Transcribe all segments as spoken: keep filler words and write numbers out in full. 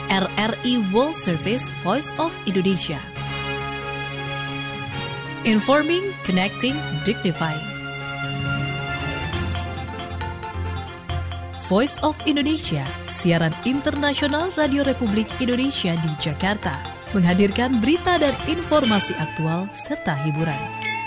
R R I World Service Voice of Indonesia. Informing, connecting, dignifying. Voice of Indonesia, siaran internasional Radio Republik Indonesia di Jakarta, menghadirkan berita dan informasi aktual serta hiburan.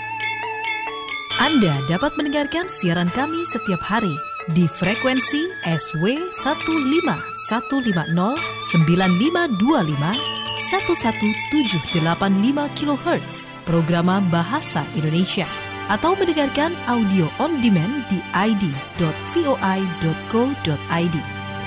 Anda dapat mendengarkan siaran kami setiap hari di frekuensi S W satu lima satu lima nol sembilan lima dua lima satu satu tujuh delapan lima kilohertz Programa Bahasa Indonesia, atau mendengarkan audio on demand di i d dot voi dot co dot i d.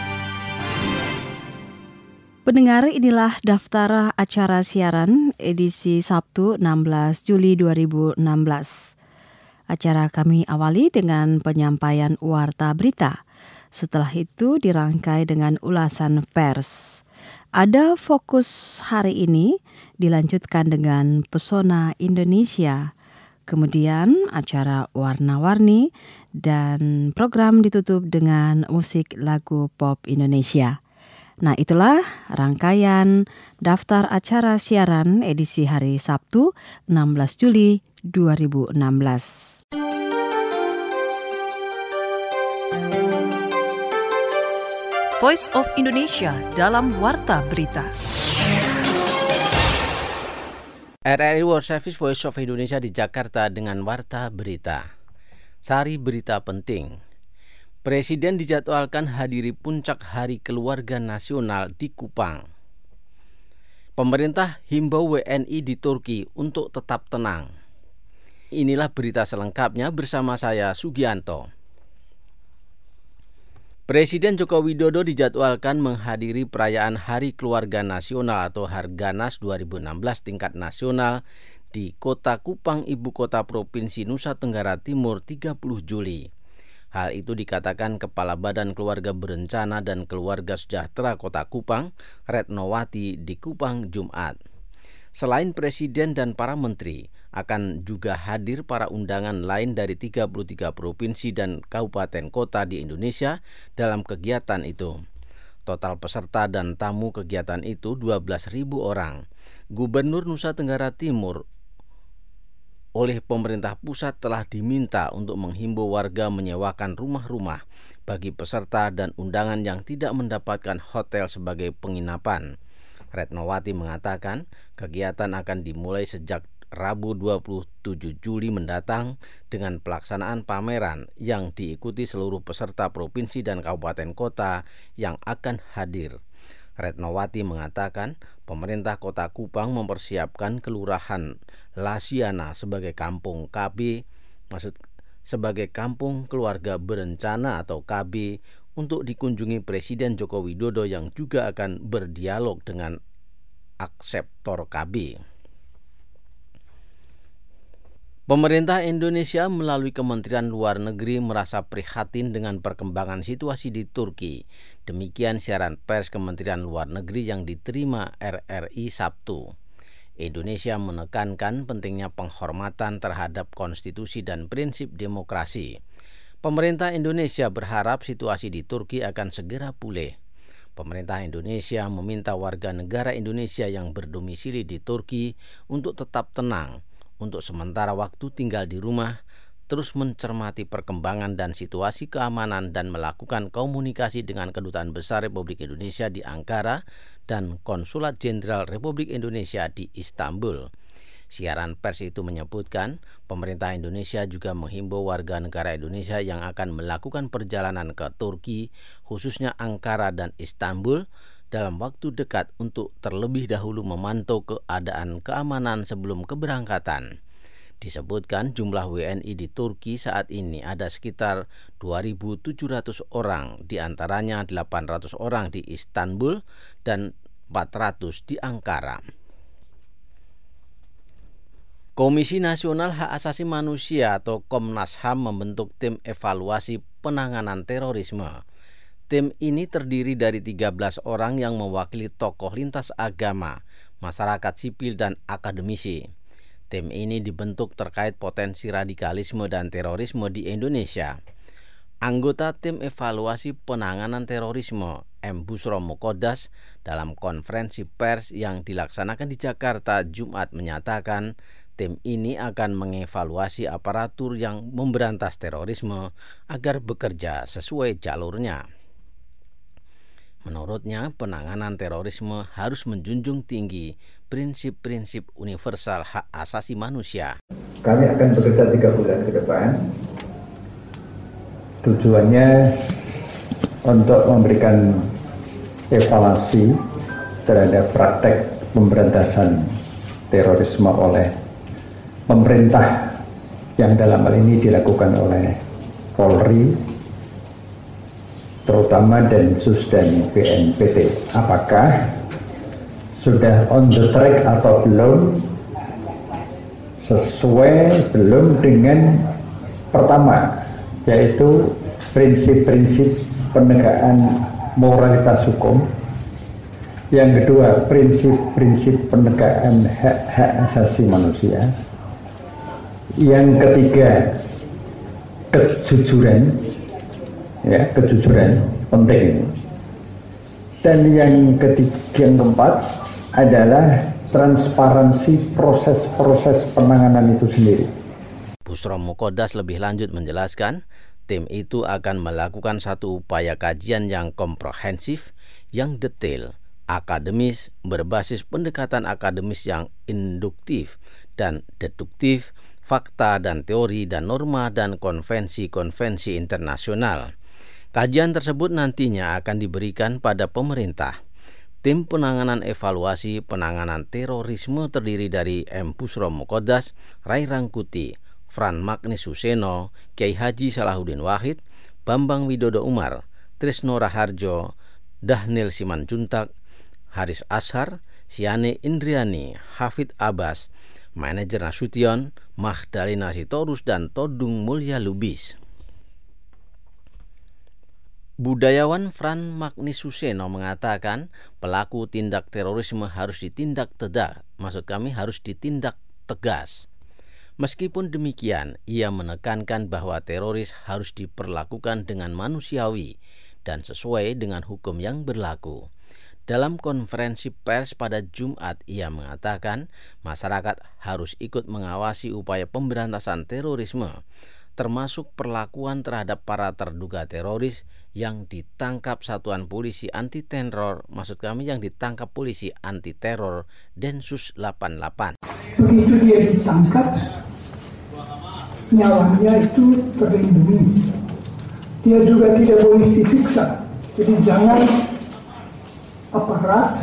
Pendengar, inilah daftar acara siaran edisi Sabtu enam belas Juli dua ribu enam belas. Acara kami awali dengan penyampaian warta berita. Setelah itu dirangkai dengan ulasan pers. Ada fokus hari ini, dilanjutkan dengan pesona Indonesia. Kemudian acara warna-warni dan program ditutup dengan musik lagu pop Indonesia. Nah, itulah rangkaian daftar acara siaran edisi hari Sabtu enam belas Juli dua ribu enam belas. Voice of Indonesia dalam Warta Berita. R R I World Service Voice of Indonesia di Jakarta dengan Warta Berita. Sari berita penting. Presiden dijadwalkan hadiri puncak Hari Keluarga Nasional di Kupang. Pemerintah himbau W N I di Turki untuk tetap tenang. Inilah berita selengkapnya bersama saya, Sugianto. Presiden Joko Widodo dijadwalkan menghadiri perayaan Hari Keluarga Nasional atau Harganas dua ribu enam belas tingkat nasional di Kota Kupang, Ibu Kota Provinsi Nusa Tenggara Timur tiga puluh Juli. Hal itu dikatakan Kepala Badan Keluarga Berencana dan Keluarga Sejahtera Kota Kupang, Retnowati, di Kupang, Jumat. Selain Presiden dan para menteri, akan juga hadir para undangan lain dari tiga puluh tiga provinsi dan kabupaten kota di Indonesia dalam kegiatan itu. Total peserta dan tamu kegiatan itu dua belas ribu orang. Gubernur Nusa Tenggara Timur oleh pemerintah pusat telah diminta untuk menghimbau warga menyewakan rumah-rumah bagi peserta dan undangan yang tidak mendapatkan hotel sebagai penginapan. Retnowati mengatakan kegiatan akan dimulai sejak Rabu dua puluh tujuh Juli mendatang dengan pelaksanaan pameran yang diikuti seluruh peserta provinsi dan kabupaten kota yang akan hadir. Retnowati mengatakan pemerintah Kota Kupang mempersiapkan Kelurahan Lasiana sebagai kampung K B, maksud sebagai kampung keluarga berencana atau K B untuk dikunjungi Presiden Joko Widodo yang juga akan berdialog dengan akseptor K B. Pemerintah Indonesia melalui Kementerian Luar Negeri merasa prihatin dengan perkembangan situasi di Turki. Demikian siaran pers Kementerian Luar Negeri yang diterima R R I Sabtu. Indonesia menekankan pentingnya penghormatan terhadap konstitusi dan prinsip demokrasi. Pemerintah Indonesia berharap situasi di Turki akan segera pulih. Pemerintah Indonesia meminta warga negara Indonesia yang berdomisili di Turki untuk tetap tenang, untuk sementara waktu tinggal di rumah, terus mencermati perkembangan dan situasi keamanan dan melakukan komunikasi dengan Kedutaan Besar Republik Indonesia di Ankara dan Konsulat Jenderal Republik Indonesia di Istanbul. Siaran pers itu menyebutkan, pemerintah Indonesia juga menghimbau warga negara Indonesia yang akan melakukan perjalanan ke Turki, khususnya Ankara dan Istanbul, dalam waktu dekat untuk terlebih dahulu memantau keadaan keamanan sebelum keberangkatan. Disebutkan jumlah W N I di Turki saat ini ada sekitar dua ribu tujuh ratus orang, diantaranya delapan ratus orang di Istanbul dan empat ratus di Ankara. Komisi Nasional Hak Asasi Manusia atau Komnas H A M membentuk tim evaluasi penanganan terorisme. Tim ini terdiri dari tiga belas orang yang mewakili tokoh lintas agama, masyarakat sipil, dan akademisi. Tim ini dibentuk terkait potensi radikalisme dan terorisme di Indonesia. Anggota tim evaluasi penanganan terorisme M. Bushro Muqaddas dalam konferensi pers yang dilaksanakan di Jakarta Jumat menyatakan tim ini akan mengevaluasi aparatur yang memberantas terorisme agar bekerja sesuai jalurnya. Menurutnya, penanganan terorisme harus menjunjung tinggi prinsip-prinsip universal hak asasi manusia. Kami akan bekerja tiga bulan ke depan. Tujuannya untuk memberikan evaluasi terhadap praktek pemberantasan terorisme oleh pemerintah yang dalam hal ini dilakukan oleh Polri, terutama Densus dan B N P T. Apakah sudah on the track atau belum, sesuai belum dengan pertama, yaitu prinsip-prinsip penegakan moralitas hukum. Yang kedua, prinsip-prinsip penegakan hak-hak asasi manusia. Yang ketiga, kejujuran, ya kejujuran penting. Dan yang ketiga, yang keempat adalah transparansi proses-proses penanganan itu sendiri. Bushro Muqaddas lebih lanjut menjelaskan, tim itu akan melakukan satu upaya kajian yang komprehensif, yang detail, akademis, berbasis pendekatan akademis yang induktif dan deduktif, fakta dan teori dan norma dan konvensi-konvensi internasional. Kajian tersebut nantinya akan diberikan pada pemerintah. Tim penanganan evaluasi penanganan terorisme terdiri dari M. Bushro Muqaddas, Ray Rangkuti, Fran Magnis Suseno, Kiai Haji Salahuddin Wahid, Bambang Widodo Umar, Trisno Raharjo, Dahnil Simanjuntak, Haris Ashar, Siane Indriani, Hafid Abbas, Manajer Nasution, Magdalena Sitorus, dan Todung Mulya Lubis. Budayawan Fran Magnis Suseno mengatakan pelaku tindak terorisme harus ditindak tegas, maksud kami harus ditindak tegas. Meskipun demikian, ia menekankan bahwa teroris harus diperlakukan dengan manusiawi dan sesuai dengan hukum yang berlaku. Dalam konferensi pers pada Jumat, ia mengatakan masyarakat harus ikut mengawasi upaya pemberantasan terorisme, termasuk perlakuan terhadap para terduga teroris yang ditangkap Satuan Polisi Anti Teror, maksud kami yang ditangkap Polisi Anti Teror Densus delapan puluh delapan. Begitu dia ditangkap, nyawanya itu terlindungi. Dia juga tidak boleh disiksa. Jadi jangan aparat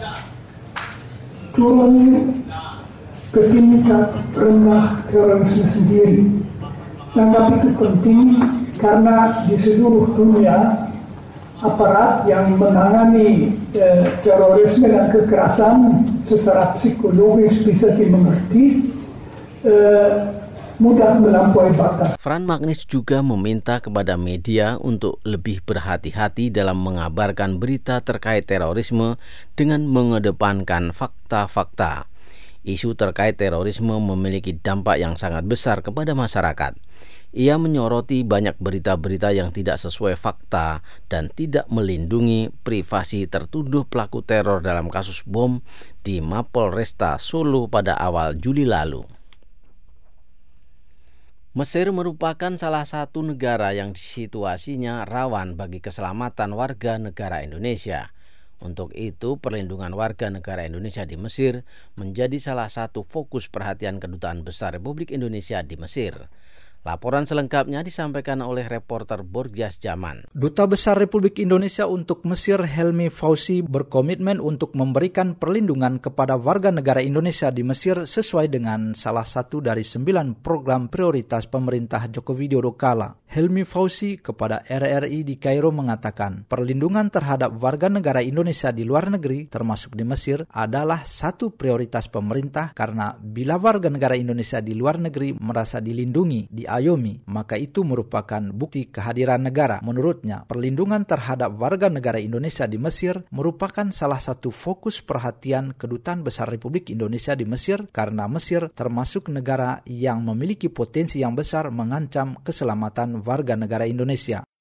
turun ke tingkat rendah terorisme sendiri. Sangat itu penting karena di seluruh dunia aparat yang menangani eh, terorisme dan kekerasan secara psikologis bisa dimengerti, eh, mudah melampaui batas. Fran Magnis juga meminta kepada media untuk lebih berhati-hati dalam mengabarkan berita terkait terorisme dengan mengedepankan fakta-fakta. Isu terkait terorisme memiliki dampak yang sangat besar kepada masyarakat. Ia menyoroti banyak berita-berita yang tidak sesuai fakta dan tidak melindungi privasi tertuduh pelaku teror dalam kasus bom di Mapolresta Solo pada awal Juli lalu. Mesir merupakan salah satu negara yang situasinya rawan bagi keselamatan warga negara Indonesia. Untuk itu, perlindungan warga negara Indonesia di Mesir menjadi salah satu fokus perhatian Kedutaan Besar Republik Indonesia di Mesir. Laporan selengkapnya disampaikan oleh reporter Borjas Zaman. Duta Besar Republik Indonesia untuk Mesir Helmi Fauzi berkomitmen untuk memberikan perlindungan kepada warga negara Indonesia di Mesir sesuai dengan salah satu dari sembilan program prioritas pemerintah Joko Widodo kala. Helmi Fauzi kepada R R I di Kairo mengatakan, perlindungan terhadap warga negara Indonesia di luar negeri, termasuk di Mesir, adalah satu prioritas pemerintah karena bila warga negara Indonesia di luar negeri merasa dilindungi, di ayomi, maka itu merupakan bukti kehadiran negara. Menurutnya, perlindungan terhadap warga negara Indonesia di Mesir merupakan salah satu fokus perhatian Kedutaan Besar Republik Indonesia di Mesir karena Mesir termasuk negara yang memiliki potensi yang besar mengancam keselamatan warga negara Indonesia.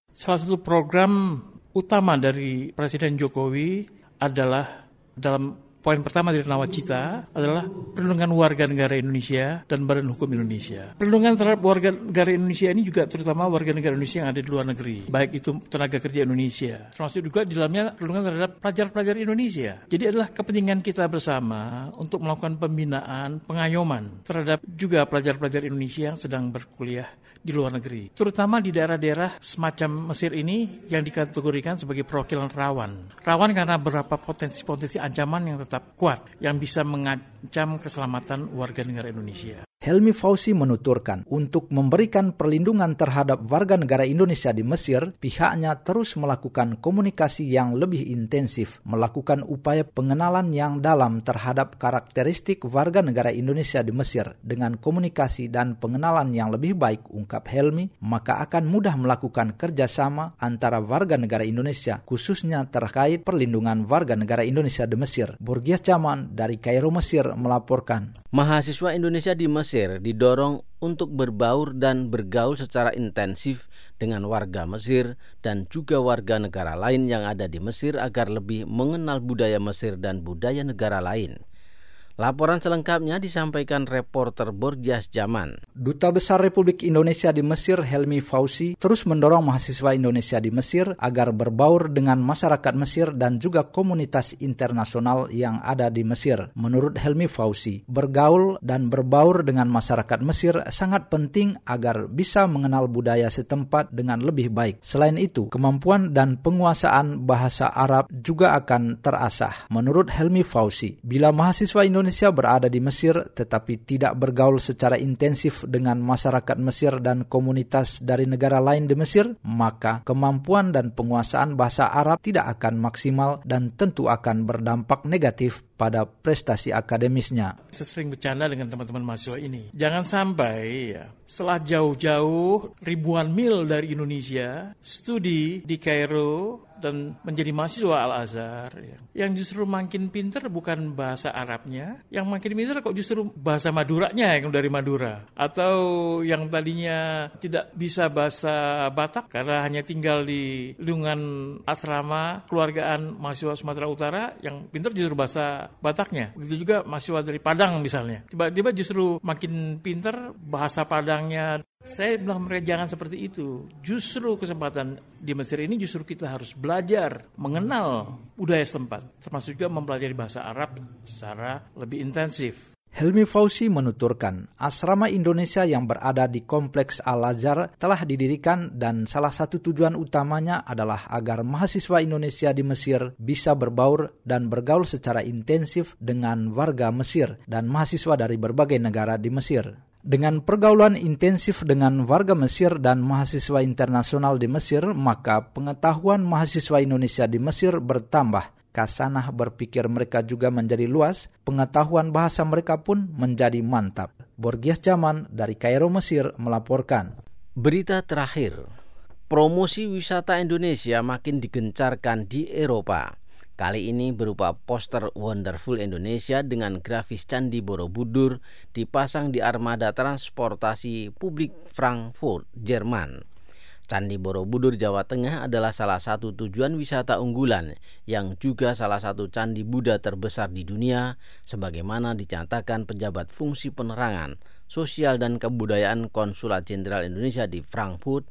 Salah satu program utama dari Presiden Jokowi adalah dalam poin pertama dari Nawacita adalah perlindungan warga negara Indonesia dan Badan Hukum Indonesia. Perlindungan terhadap warga negara Indonesia ini juga terutama warga negara Indonesia yang ada di luar negeri, baik itu tenaga kerja Indonesia, termasuk juga di dalamnya perlindungan terhadap pelajar-pelajar Indonesia. Jadi adalah kepentingan kita bersama untuk melakukan pembinaan, pengayoman terhadap juga pelajar-pelajar Indonesia yang sedang berkuliah di luar negeri, terutama di daerah-daerah semacam Mesir ini yang dikategorikan sebagai perwakilan rawan. Rawan karena beberapa potensi-potensi ancaman yang tetap kuat yang bisa mengancam keselamatan warga negara Indonesia. Helmi Fauzi menuturkan, untuk memberikan perlindungan terhadap warga negara Indonesia di Mesir, pihaknya terus melakukan komunikasi yang lebih intensif, melakukan upaya pengenalan yang dalam terhadap karakteristik warga negara Indonesia di Mesir. Dengan komunikasi dan pengenalan yang lebih baik, ungkap Helmi, maka akan mudah melakukan kerjasama antara warga negara Indonesia, khususnya terkait perlindungan warga negara Indonesia di Mesir. Borgias Jaman dari Kairo, Mesir melaporkan. Mahasiswa Indonesia di Mesir didorong untuk berbaur dan bergaul secara intensif dengan warga Mesir dan juga warga negara lain yang ada di Mesir agar lebih mengenal budaya Mesir dan budaya negara lain. Laporan selengkapnya disampaikan reporter Borgias Jaman. Duta Besar Republik Indonesia di Mesir, Helmi Fauzi, terus mendorong mahasiswa Indonesia di Mesir agar berbaur dengan masyarakat Mesir dan juga komunitas internasional yang ada di Mesir. Menurut Helmi Fauzi, bergaul dan berbaur dengan masyarakat Mesir sangat penting agar bisa mengenal budaya setempat dengan lebih baik. Selain itu, kemampuan dan penguasaan bahasa Arab juga akan terasah. Menurut Helmi Fauzi, bila mahasiswa Indonesia Indonesia berada di Mesir tetapi tidak bergaul secara intensif dengan masyarakat Mesir dan komunitas dari negara lain di Mesir, maka kemampuan dan penguasaan bahasa Arab tidak akan maksimal dan tentu akan berdampak negatif pada prestasi akademisnya. Saya sering bercanda dengan teman-teman mahasiswa ini. Jangan sampai ya, setelah jauh-jauh ribuan mil dari Indonesia, studi di Kairo dan menjadi mahasiswa Al-Azhar, ya, yang justru makin pinter bukan bahasa Arabnya, yang makin pinter kok justru bahasa Maduranya yang dari Madura, atau yang tadinya tidak bisa bahasa Batak karena hanya tinggal di lingkungan asrama keluargaan mahasiswa Sumatera Utara, yang pinter justru bahasa Bataknya. Begitu juga mahasiswa dari Padang misalnya, tiba-tiba justru makin pinter bahasa Padangnya. Saya bilang mereka jangan seperti itu. Justru kesempatan di Mesir ini justru kita harus belajar mengenal budaya setempat, termasuk juga mempelajari bahasa Arab secara lebih intensif. Helmi Fauzi menuturkan, asrama Indonesia yang berada di Kompleks Al-Azhar telah didirikan dan salah satu tujuan utamanya adalah agar mahasiswa Indonesia di Mesir bisa berbaur dan bergaul secara intensif dengan warga Mesir dan mahasiswa dari berbagai negara di Mesir. Dengan pergaulan intensif dengan warga Mesir dan mahasiswa internasional di Mesir, maka pengetahuan mahasiswa Indonesia di Mesir bertambah. Kasanah berpikir mereka juga menjadi luas, pengetahuan bahasa mereka pun menjadi mantap. Borgias Jaman dari Kairo, Mesir melaporkan. Berita terakhir, promosi wisata Indonesia makin digencarkan di Eropa. Kali ini berupa poster Wonderful Indonesia dengan grafis Candi Borobudur dipasang di armada transportasi publik Frankfurt, Jerman. Candi Borobudur, Jawa Tengah adalah salah satu tujuan wisata unggulan yang juga salah satu candi Buddha terbesar di dunia, sebagaimana dinyatakan pejabat fungsi penerangan, sosial dan kebudayaan Konsulat Jenderal Indonesia di Frankfurt,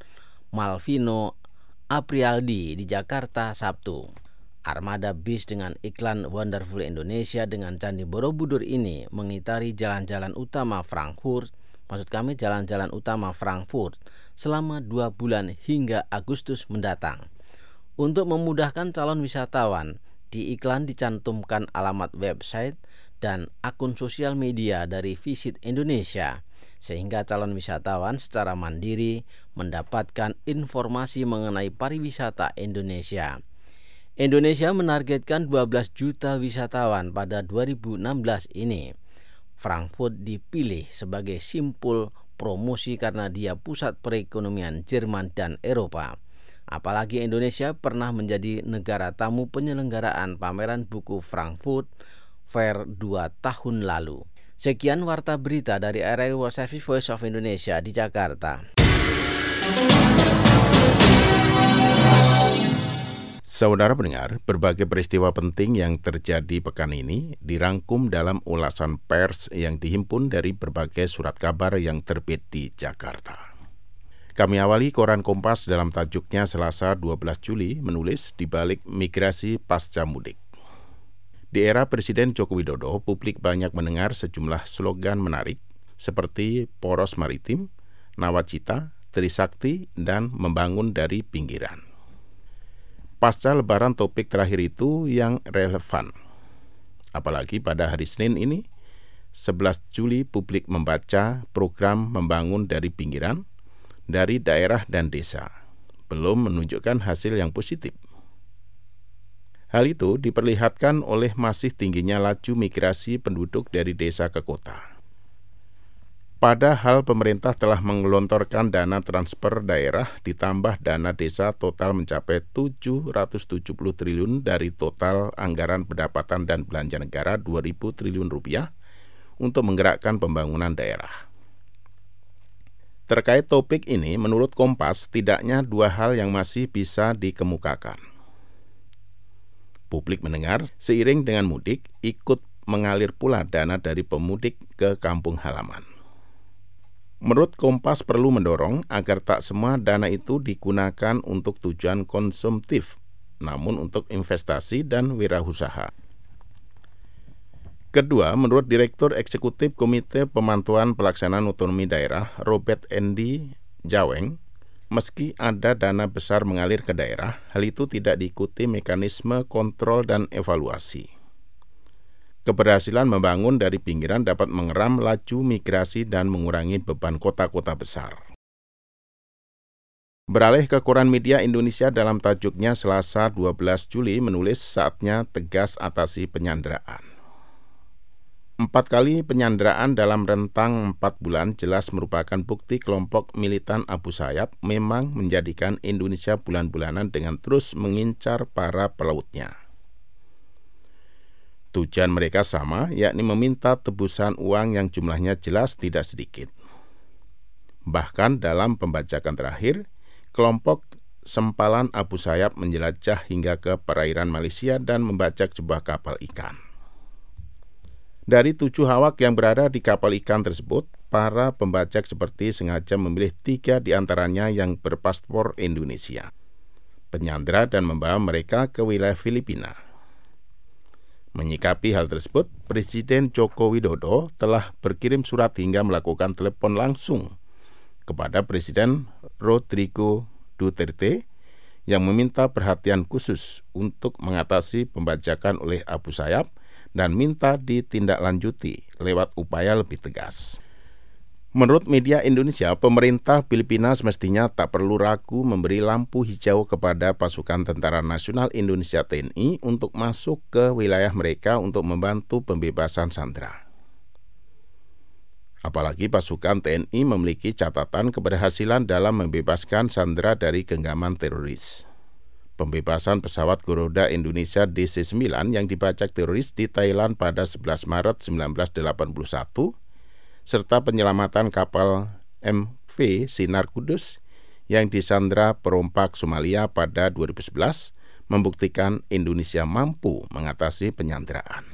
Malvino Aprialdi di Jakarta, Sabtu. Armada bis dengan iklan Wonderful Indonesia dengan Candi Borobudur ini mengitari jalan-jalan utama Frankfurt, maksud kami jalan-jalan utama Frankfurt, selama dua bulan hingga Agustus mendatang. Untuk memudahkan calon wisatawan, di iklan dicantumkan alamat website dan akun sosial media dari Visit Indonesia, sehingga calon wisatawan secara mandiri mendapatkan informasi mengenai pariwisata Indonesia. Indonesia menargetkan dua belas juta wisatawan pada dua ribu enam belas ini. Frankfurt dipilih sebagai simpul promosi karena dia pusat perekonomian Jerman dan Eropa. Apalagi Indonesia pernah menjadi negara tamu penyelenggaraan pameran buku Frankfurt Fair dua tahun lalu. Sekian warta berita dari R R I World Service Voice of Indonesia di Jakarta. Saudara pendengar, berbagai peristiwa penting yang terjadi pekan ini dirangkum dalam ulasan pers yang dihimpun dari berbagai surat kabar yang terbit di Jakarta. Kami awali koran Kompas dalam tajuknya Selasa dua belas Juli menulis di balik migrasi pasca mudik. Di era Presiden Joko Widodo, publik banyak mendengar sejumlah slogan menarik seperti poros maritim, nawacita, trisakti, dan membangun dari pinggiran. Pasca Lebaran topik terakhir itu yang relevan. Apalagi pada hari Senin ini, sebelas Juli publik membaca program membangun dari pinggiran, dari daerah dan desa, belum menunjukkan hasil yang positif. Hal itu diperlihatkan oleh masih tingginya laju migrasi penduduk dari desa ke kota. Padahal pemerintah telah menggelontorkan dana transfer daerah ditambah dana desa total mencapai tujuh ratus tujuh puluh triliun dari total anggaran pendapatan dan belanja negara dua ribu triliun rupiah untuk menggerakkan pembangunan daerah. Terkait topik ini, menurut Kompas, tidaknya dua hal yang masih bisa dikemukakan. Publik mendengar, seiring dengan mudik, ikut mengalir pula dana dari pemudik ke kampung halaman. Menurut Kompas perlu mendorong agar tak semua dana itu digunakan untuk tujuan konsumtif, namun untuk investasi dan wirausaha. Kedua, menurut Direktur Eksekutif Komite Pemantauan Pelaksanaan Otonomi Daerah, Robert Endi Jaweng, meski ada dana besar mengalir ke daerah, hal itu tidak diikuti mekanisme kontrol dan evaluasi. Keberhasilan membangun dari pinggiran dapat mengeram laju migrasi dan mengurangi beban kota-kota besar. Beralih ke koran media Indonesia dalam tajuknya Selasa dua belas Juli menulis saatnya tegas atasi penyanderaan. Empat kali penyanderaan dalam rentang empat bulan jelas merupakan bukti kelompok militan Abu Sayyaf memang menjadikan Indonesia bulan-bulanan dengan terus mengincar para pelautnya. Tujuan mereka sama, yakni meminta tebusan uang yang jumlahnya jelas tidak sedikit. Bahkan dalam pembajakan terakhir, kelompok sempalan Abu Sayyaf menjelajah hingga ke perairan Malaysia dan membajak sebuah kapal ikan. Dari tujuh awak yang berada di kapal ikan tersebut, para pembajak seperti sengaja memilih tiga di antaranya yang berpaspor Indonesia, penyandera dan membawa mereka ke wilayah Filipina. Menyikapi hal tersebut, Presiden Joko Widodo telah berkirim surat hingga melakukan telepon langsung kepada Presiden Rodrigo Duterte yang meminta perhatian khusus untuk mengatasi pembajakan oleh Abu Sayyaf dan minta ditindaklanjuti lewat upaya lebih tegas. Menurut media Indonesia, pemerintah Filipina semestinya tak perlu ragu memberi lampu hijau kepada pasukan Tentara Nasional Indonesia T N I untuk masuk ke wilayah mereka untuk membantu pembebasan sandera. Apalagi pasukan T N I memiliki catatan keberhasilan dalam membebaskan sandera dari genggaman teroris. Pembebasan pesawat Garuda Indonesia D C sembilan yang dibajak teroris di Thailand pada sebelas Maret seribu sembilan ratus delapan puluh satu serta penyelamatan kapal M V Sinar Kudus yang disandra perompak Somalia pada dua ribu sebelas membuktikan Indonesia mampu mengatasi penyanderaan.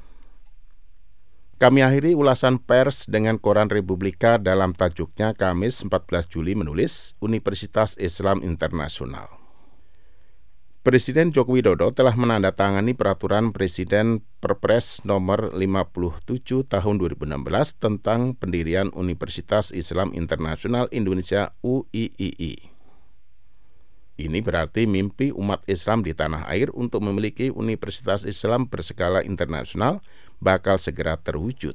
Kami akhiri ulasan pers dengan koran Republika dalam tajuknya Kamis empat belas Juli menulis Universitas Islam Internasional. Presiden Joko Widodo telah menandatangani peraturan Presiden Perpres nomor lima puluh tujuh tahun dua ribu enam belas tentang pendirian Universitas Islam Internasional Indonesia U I I I. Ini berarti mimpi umat Islam di tanah air untuk memiliki Universitas Islam berskala internasional bakal segera terwujud.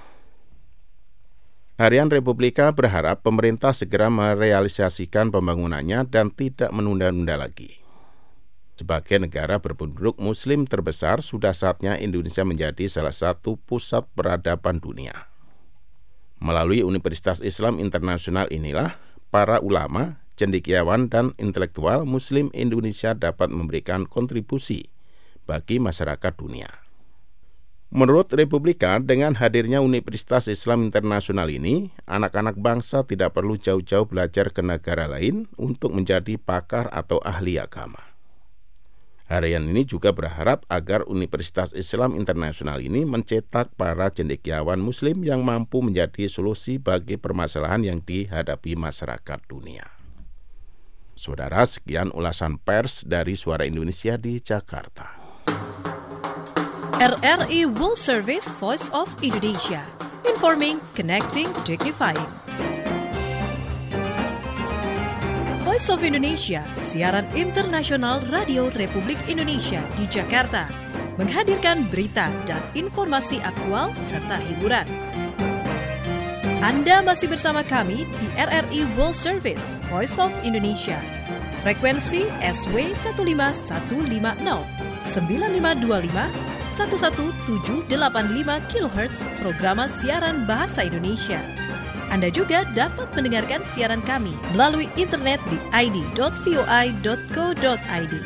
Harian Republika berharap pemerintah segera merealisasikan pembangunannya dan tidak menunda-nunda lagi. Sebagai negara berpenduduk Muslim terbesar, sudah saatnya Indonesia menjadi salah satu pusat peradaban dunia. Melalui Universitas Islam Internasional inilah, para ulama, cendekiawan, dan intelektual Muslim Indonesia dapat memberikan kontribusi bagi masyarakat dunia. Menurut Republika, dengan hadirnya Universitas Islam Internasional ini, anak-anak bangsa tidak perlu jauh-jauh belajar ke negara lain untuk menjadi pakar atau ahli agama. Harian ini juga berharap agar Universitas Islam Internasional ini mencetak para cendekiawan Muslim yang mampu menjadi solusi bagi permasalahan yang dihadapi masyarakat dunia. Saudara, sekian ulasan pers dari Suara Indonesia di Jakarta. R R I World Service Voice of Indonesia. Informing, connecting, dignifying. Voice of Indonesia, siaran internasional Radio Republik Indonesia di Jakarta, menghadirkan berita dan informasi aktual serta hiburan. Anda masih bersama kami di R R I World Service Voice of Indonesia. Frekuensi S W satu lima satu lima nol sembilan lima dua lima satu satu tujuh delapan lima kilohertz programa siaran bahasa Indonesia. Anda juga dapat mendengarkan siaran kami melalui internet di i d dot voi dot co dot i d.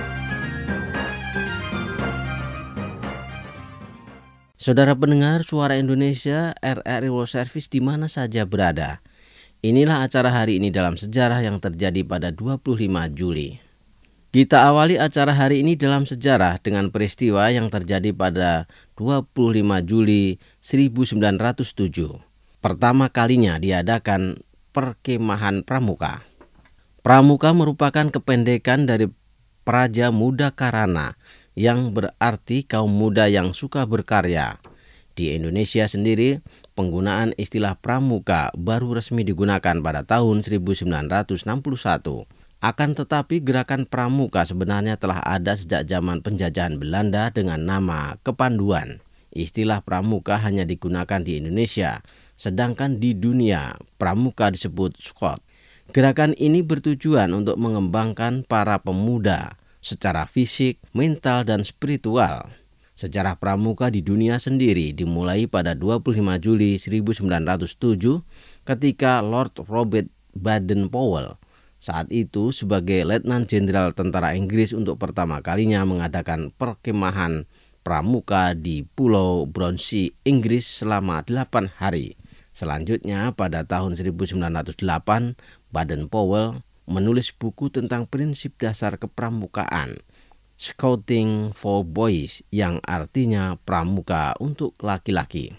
Saudara pendengar Suara Indonesia, R R I World Service di mana saja berada. Inilah acara hari ini dalam sejarah yang terjadi pada dua puluh lima Juli. Kita awali acara hari ini dalam sejarah dengan peristiwa yang terjadi pada dua puluh lima Juli seribu sembilan ratus tujuh. Pertama kalinya diadakan Perkemahan Pramuka. Pramuka merupakan kependekan dari Praja Muda Karana yang berarti kaum muda yang suka berkarya. Di Indonesia sendiri, penggunaan istilah pramuka baru resmi digunakan pada tahun seribu sembilan ratus enam puluh satu. Akan tetapi gerakan pramuka sebenarnya telah ada sejak zaman penjajahan Belanda dengan nama kepanduan. Istilah pramuka hanya digunakan di Indonesia, sedangkan di dunia pramuka disebut Scot. Gerakan ini bertujuan untuk mengembangkan para pemuda secara fisik, mental, dan spiritual. Sejarah pramuka di dunia sendiri dimulai pada dua puluh lima Juli seribu sembilan ratus tujuh ketika Lord Robert Baden-Powell saat itu sebagai Letnan Jenderal Tentara Inggris untuk pertama kalinya mengadakan perkemahan pramuka di Pulau Bronsey, Inggris selama delapan hari. Selanjutnya pada tahun seribu sembilan ratus delapan, Baden-Powell menulis buku tentang prinsip dasar kepramukaan, Scouting for Boys, yang artinya pramuka untuk laki-laki.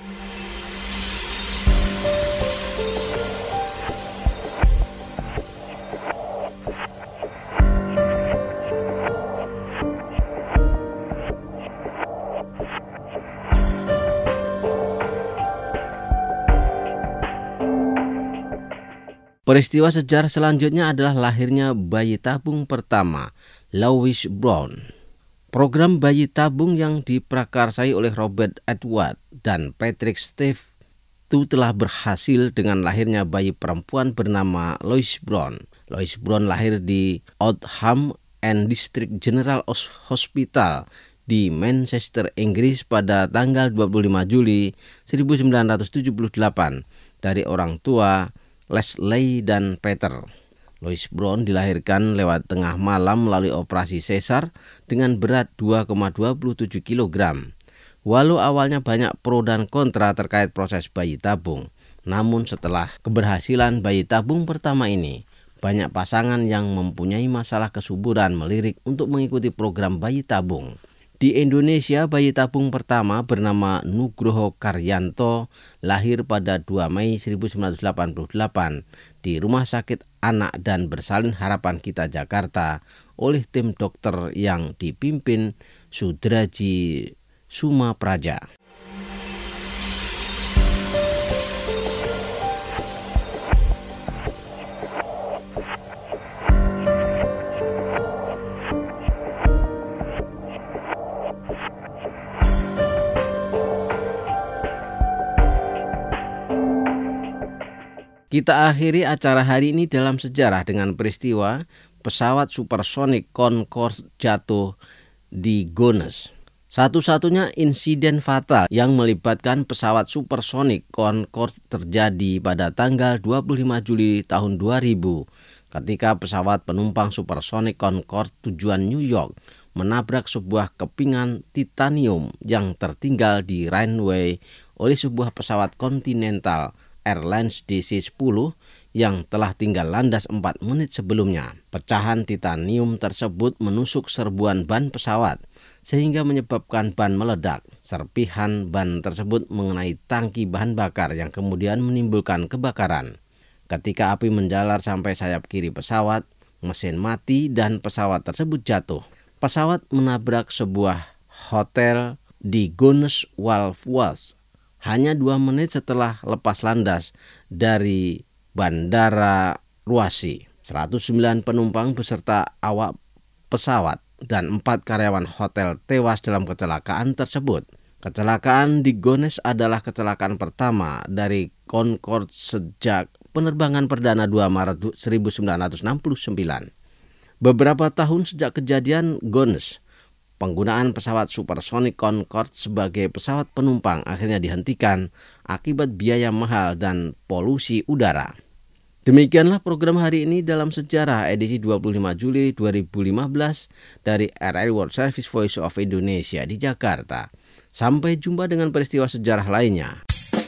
Peristiwa sejarah selanjutnya adalah lahirnya bayi tabung pertama, Louis Brown. Program bayi tabung yang diprakarsai oleh Robert Edward dan Patrick Steve itu telah berhasil dengan lahirnya bayi perempuan bernama Louis Brown. Louis Brown lahir di Oldham and District General Hospital di Manchester, Inggris pada tanggal dua puluh lima Juli seribu sembilan ratus tujuh puluh delapan dari orang tua Leslie dan Peter. Louis Brown dilahirkan lewat tengah malam melalui operasi sesar dengan berat dua koma dua tujuh kilogram. Walau awalnya banyak pro dan kontra terkait proses bayi tabung, namun setelah keberhasilan bayi tabung pertama ini, banyak pasangan yang mempunyai masalah kesuburan melirik untuk mengikuti program bayi tabung. Di Indonesia, bayi tabung pertama bernama Nugroho Karyanto lahir pada dua Mei seribu sembilan ratus delapan puluh delapan di Rumah Sakit Anak dan Bersalin Harapan Kita Jakarta oleh tim dokter yang dipimpin Sudraji Sumapraja. Kita akhiri acara hari ini dalam sejarah dengan peristiwa pesawat supersonik Concorde jatuh di Gones. Satu-satunya insiden fatal yang melibatkan pesawat supersonik Concorde terjadi pada tanggal dua puluh lima Juli tahun dua ribu ketika pesawat penumpang supersonik Concorde tujuan New York menabrak sebuah kepingan titanium yang tertinggal di runway oleh sebuah pesawat Continental Airlines D C sepuluh yang telah tinggal landas empat menit sebelumnya. Pecahan titanium tersebut menusuk serbuan ban pesawat sehingga menyebabkan ban meledak. Serpihan ban tersebut mengenai tangki bahan bakar yang kemudian menimbulkan kebakaran. Ketika api menjalar sampai sayap kiri pesawat, mesin mati dan pesawat tersebut jatuh. Pesawat menabrak sebuah hotel di Gunneswald hanya dua menit setelah lepas landas dari Bandara Ruasi. seratus sembilan penumpang beserta awak pesawat dan empat karyawan hotel tewas dalam kecelakaan tersebut. Kecelakaan di Gunnes adalah kecelakaan pertama dari Concorde sejak penerbangan perdana dua Maret seribu sembilan ratus enam puluh sembilan. Beberapa tahun sejak kejadian Gunnes, penggunaan pesawat supersonik Concorde sebagai pesawat penumpang akhirnya dihentikan akibat biaya mahal dan polusi udara. Demikianlah program hari ini dalam sejarah edisi dua puluh lima Juli dua ribu lima belas dari R R I World Service Voice of Indonesia di Jakarta. Sampai jumpa dengan peristiwa sejarah lainnya.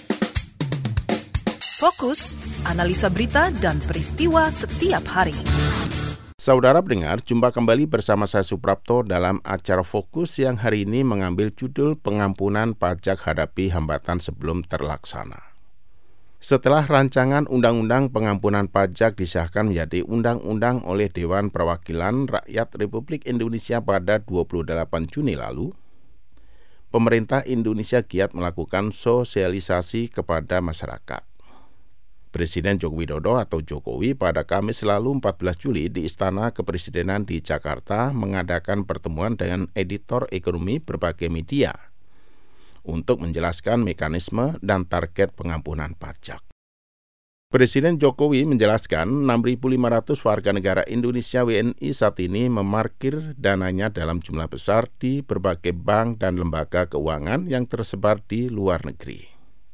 Fokus, analisa berita dan peristiwa setiap hari. Saudara pendengar, jumpa kembali bersama saya Suprapto dalam acara Fokus yang hari ini mengambil judul Pengampunan Pajak Hadapi Hambatan Sebelum Terlaksana. Setelah rancangan Undang-Undang Pengampunan Pajak disahkan menjadi undang-undang oleh Dewan Perwakilan Rakyat Republik Indonesia pada dua puluh delapan Juni lalu, pemerintah Indonesia giat melakukan sosialisasi kepada masyarakat. Presiden Joko Widodo atau Jokowi pada Kamis lalu empat belas Juli di Istana Kepresidenan di Jakarta mengadakan pertemuan dengan editor ekonomi berbagai media untuk menjelaskan mekanisme dan target pengampunan pajak. Presiden Jokowi menjelaskan enam ribu lima ratus warga negara Indonesia W N I saat ini memarkir dananya dalam jumlah besar di berbagai bank dan lembaga keuangan yang tersebar di luar negeri.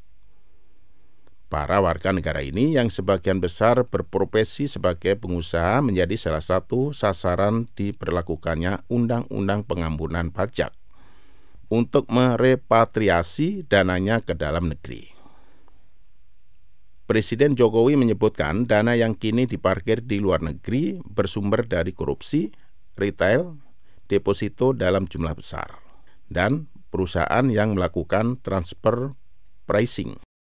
Para warga negara ini yang sebagian besar berprofesi sebagai pengusaha menjadi salah satu sasaran diberlakukannya Undang-Undang Pengampunan Pajak untuk merepatriasi dananya ke dalam negeri. Presiden Jokowi menyebutkan dana yang kini diparkir di luar negeri bersumber dari korupsi, retail, deposito dalam jumlah besar, dan perusahaan yang melakukan transfer pricing.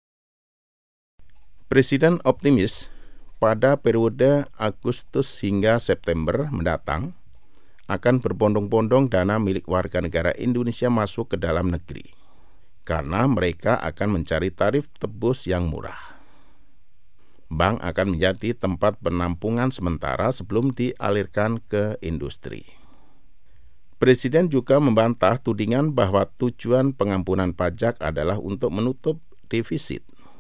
Presiden optimis pada periode Agustus hingga September mendatang akan berbondong-bondong dana milik warga negara Indonesia masuk ke dalam negeri, karena mereka akan mencari tarif tebus yang murah. Bank akan menjadi tempat penampungan sementara sebelum dialirkan ke industri. Presiden juga membantah tudingan bahwa tujuan pengampunan pajak adalah untuk menutup defisit.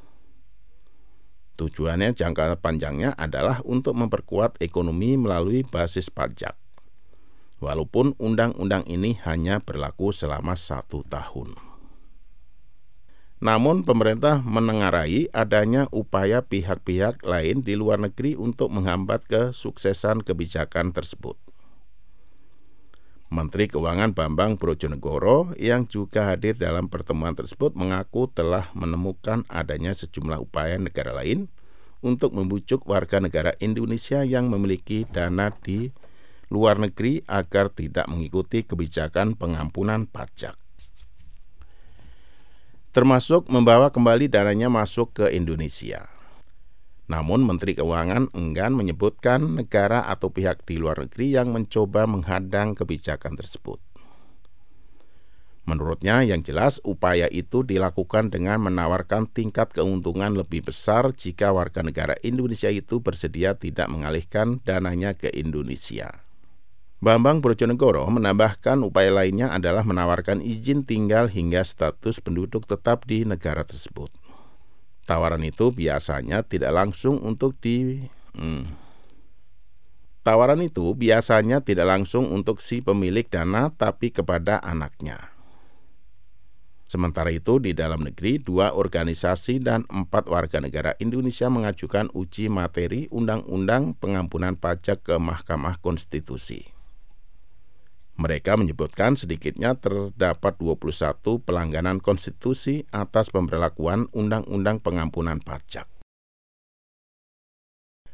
Tujuannya jangka panjangnya adalah untuk memperkuat ekonomi melalui basis pajak. Walaupun undang-undang ini hanya berlaku selama satu tahun. Namun pemerintah menengarai adanya upaya pihak-pihak lain di luar negeri untuk menghambat kesuksesan kebijakan tersebut. Menteri Keuangan Bambang Brojonegoro yang juga hadir dalam pertemuan tersebut mengaku telah menemukan adanya sejumlah upaya negara lain untuk membujuk warga negara Indonesia yang memiliki dana di luar negeri agar tidak mengikuti kebijakan pengampunan pajak, termasuk membawa kembali dananya masuk ke Indonesia. Namun Menteri Keuangan enggan menyebutkan negara atau pihak di luar negeri yang mencoba menghadang kebijakan tersebut. Menurutnya yang jelas upaya itu dilakukan dengan menawarkan tingkat keuntungan lebih besar jika warga negara Indonesia itu bersedia tidak mengalihkan dananya ke Indonesia. Bambang Brojonegoro menambahkan upaya lainnya adalah menawarkan izin tinggal hingga status penduduk tetap di negara tersebut. Tawaran itu biasanya tidak langsung untuk di hmm, Tawaran itu biasanya tidak langsung untuk si pemilik dana tapi kepada anaknya. Sementara itu di dalam negeri dua organisasi dan empat warga negara Indonesia mengajukan uji materi Undang-Undang Pengampunan Pajak ke Mahkamah Konstitusi. Mereka menyebutkan sedikitnya terdapat dua puluh satu pelanggaran konstitusi atas pemberlakuan Undang-Undang Pengampunan Pajak.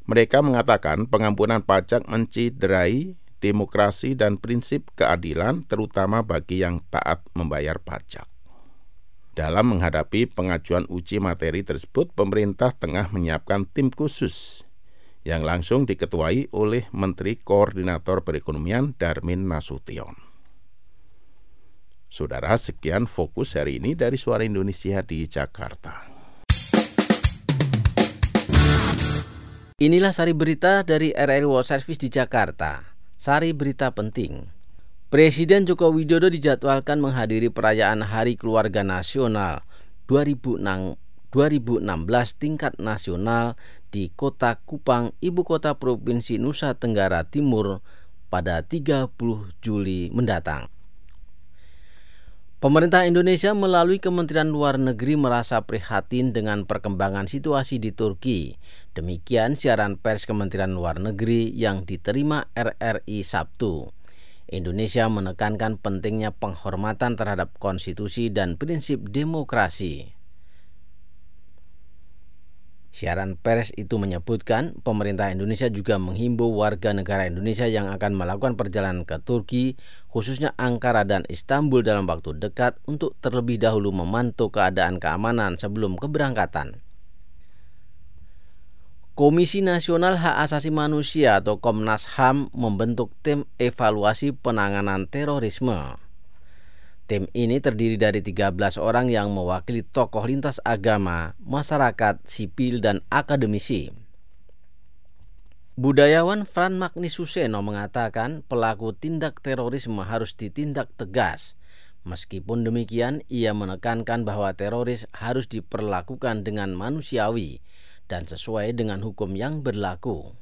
Mereka mengatakan pengampunan pajak menciderai demokrasi dan prinsip keadilan, terutama bagi yang taat membayar pajak. Dalam menghadapi pengajuan uji materi tersebut, pemerintah tengah menyiapkan tim khusus yang langsung diketuai oleh Menteri Koordinator Perekonomian Darmin Nasution. Saudara, sekian fokus hari ini dari Suara Indonesia di Jakarta. Inilah sari berita dari R R I World Service di Jakarta. Sari berita penting. Presiden Joko Widodo dijadwalkan menghadiri perayaan Hari Keluarga Nasional dua ribu enam belas tingkat nasional di Kota Kupang, Ibu Kota Provinsi Nusa Tenggara Timur pada tiga puluh Juli mendatang. Pemerintah Indonesia melalui Kementerian Luar Negeri merasa prihatin dengan perkembangan situasi di Turki. Demikian siaran pers Kementerian Luar Negeri yang diterima R R I Sabtu. Indonesia menekankan pentingnya penghormatan terhadap konstitusi dan prinsip demokrasi. Siaran pers itu menyebutkan pemerintah Indonesia juga menghimbau warga negara Indonesia yang akan melakukan perjalanan ke Turki, khususnya Ankara dan Istanbul dalam waktu dekat untuk terlebih dahulu memantau keadaan keamanan sebelum keberangkatan. Komisi Nasional Hak Asasi Manusia atau Komnas H A M membentuk tim evaluasi penanganan terorisme. Tim ini terdiri dari tiga belas orang yang mewakili tokoh lintas agama, masyarakat, sipil, dan akademisi. Budayawan Fran Magnisuseno mengatakan pelaku tindak terorisme harus ditindak tegas. Meskipun demikian, ia menekankan bahwa teroris harus diperlakukan dengan manusiawi dan sesuai dengan hukum yang berlaku.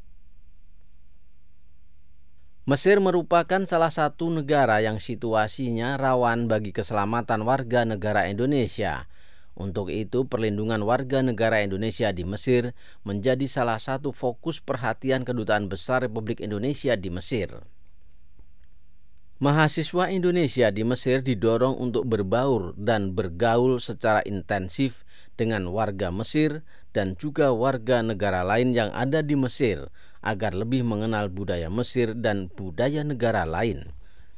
Mesir merupakan salah satu negara yang situasinya rawan bagi keselamatan warga negara Indonesia. Untuk itu, perlindungan warga negara Indonesia di Mesir menjadi salah satu fokus perhatian Kedutaan Besar Republik Indonesia di Mesir. Mahasiswa Indonesia di Mesir didorong untuk berbaur dan bergaul secara intensif dengan warga Mesir dan juga warga negara lain yang ada di Mesir agar lebih mengenal budaya Mesir dan budaya negara lain.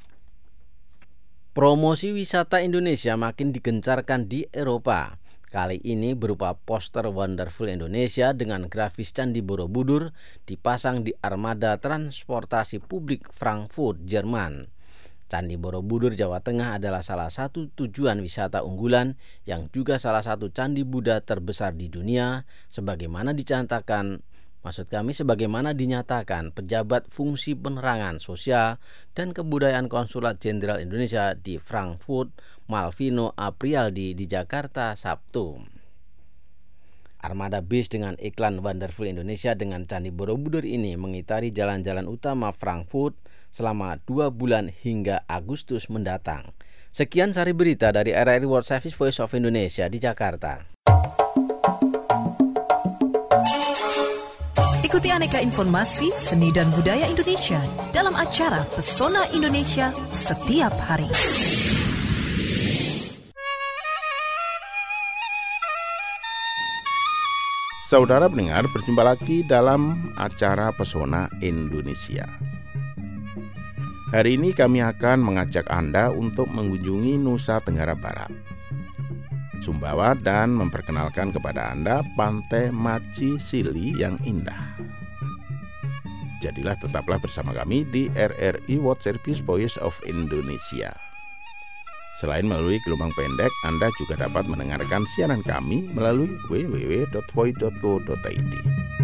Promosi wisata Indonesia makin digencarkan di Eropa. Kali ini berupa poster Wonderful Indonesia dengan grafis Candi Borobudur dipasang di armada transportasi publik Frankfurt, Jerman. Candi Borobudur, Jawa Tengah adalah salah satu tujuan wisata unggulan yang juga salah satu candi Buddha terbesar di dunia, sebagaimana dicantakan, maksud kami sebagaimana dinyatakan pejabat fungsi penerangan sosial dan kebudayaan Konsulat Jenderal Indonesia di Frankfurt, Malvino Aprialdi di Jakarta, Sabtu. Armada bis dengan iklan Wonderful Indonesia dengan Candi Borobudur ini mengitari jalan-jalan utama Frankfurt selama dua bulan hingga Agustus mendatang. Sekian sari berita dari R R I World Service Voice of Indonesia di Jakarta. Ikuti aneka informasi seni dan budaya Indonesia dalam acara Pesona Indonesia setiap hari. Saudara pendengar, berjumpa lagi dalam acara Pesona Indonesia. Hari ini kami akan mengajak Anda untuk mengunjungi Nusa Tenggara Barat, Sumbawa, dan memperkenalkan kepada Anda Pantai Maci Sili yang indah. Jadilah tetaplah bersama kami di R R I World Service Voice of Indonesia. Selain melalui gelombang pendek, Anda juga dapat mendengarkan siaran kami melalui w w w dot voi dot co dot i d.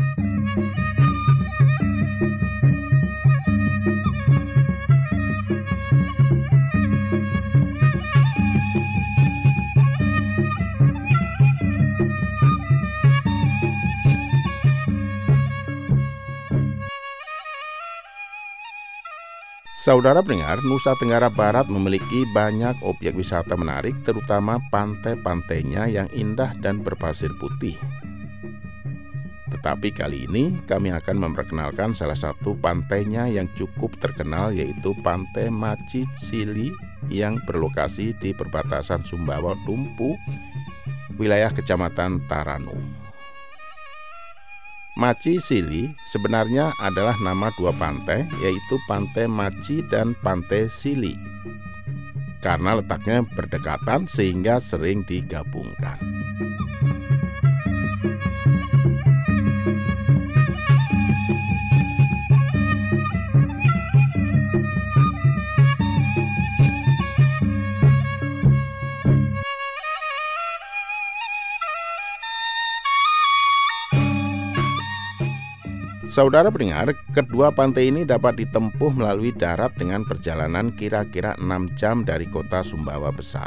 Saudara pendengar, Nusa Tenggara Barat memiliki banyak objek wisata menarik, terutama pantai-pantainya yang indah dan berpasir putih. Tetapi kali ini kami akan memperkenalkan salah satu pantainya yang cukup terkenal, yaitu Pantai Maci Sili yang berlokasi di perbatasan Sumbawa Lumpu, wilayah Kecamatan Taranum. Maci Sili sebenarnya adalah nama dua pantai, yaitu Pantai Maci dan Pantai Sili. Karena letaknya berdekatan sehingga sering digabungkan. Saudara pendengar, kedua pantai ini dapat ditempuh melalui darat dengan perjalanan kira-kira enam jam dari kota Sumbawa besar.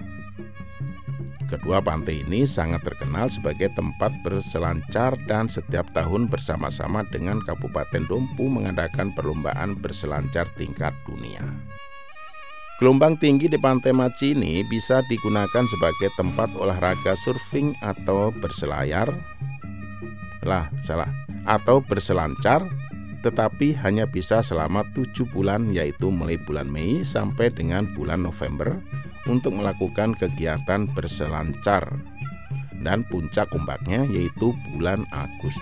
Kedua pantai ini sangat terkenal sebagai tempat berselancar dan setiap tahun bersama-sama dengan Kabupaten Dompu mengadakan perlombaan berselancar tingkat dunia. Gelombang tinggi di Pantai Maci ini bisa digunakan sebagai tempat olahraga surfing atau berselayar. Lah, salah. atau berselancar, tetapi hanya bisa selama tujuh bulan, yaitu mulai bulan Mei sampai dengan bulan November untuk melakukan kegiatan berselancar, dan puncak ombaknya yaitu bulan Agustus.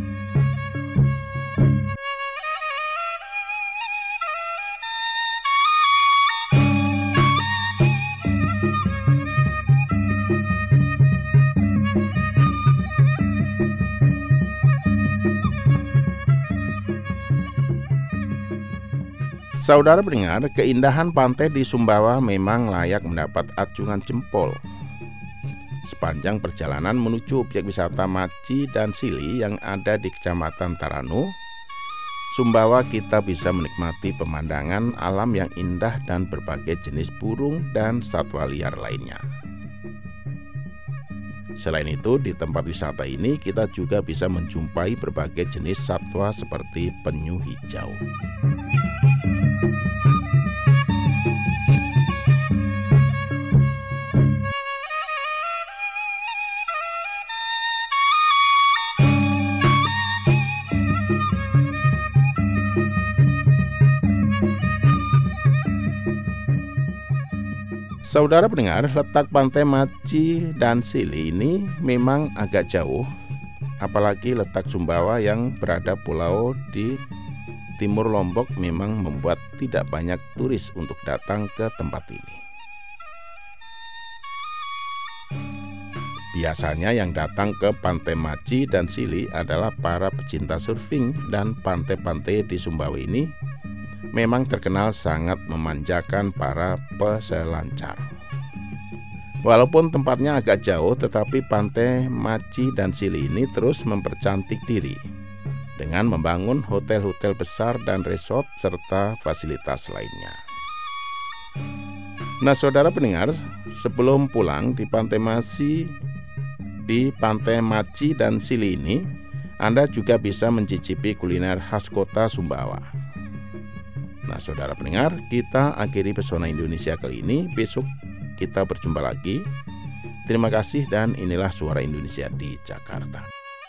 Saudara pendengar, keindahan pantai di Sumbawa memang layak mendapat acungan jempol. Sepanjang perjalanan menuju objek wisata Maci dan Sili yang ada di Kecamatan Tarano, Sumbawa kita bisa menikmati pemandangan alam yang indah dan berbagai jenis burung dan satwa liar lainnya. Selain itu, di tempat wisata ini kita juga bisa menjumpai berbagai jenis satwa seperti penyu hijau. Saudara pendengar, letak Pantai Maci dan Sili ini memang agak jauh, apalagi letak Sumbawa yang berada pulau di timur Lombok memang membuat tidak banyak turis untuk datang ke tempat ini. Biasanya yang datang ke Pantai Maci dan Sili adalah para pecinta surfing, dan pantai-pantai di Sumbawa ini memang terkenal sangat memanjakan para peselancar. Walaupun tempatnya agak jauh, tetapi Pantai Maci dan Sili ini terus mempercantik diri dengan membangun hotel-hotel besar dan resort serta fasilitas lainnya. Nah, saudara pendengar, sebelum pulang di Pantai Maci, di Pantai Maci dan Sili ini, Anda juga bisa mencicipi kuliner khas kota Sumbawa. Nah, saudara pendengar, kita akhiri Pesona Indonesia kali ini. Besok kita berjumpa lagi. Terima kasih, dan inilah Suara Indonesia di Jakarta.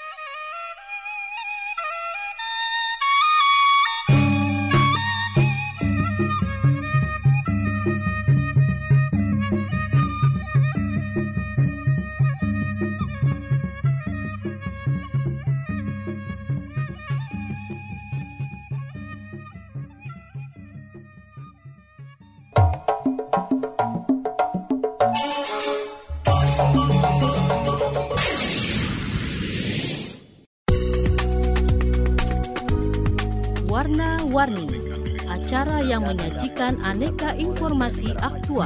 Warna-Warni, acara yang menyajikan aneka informasi aktual.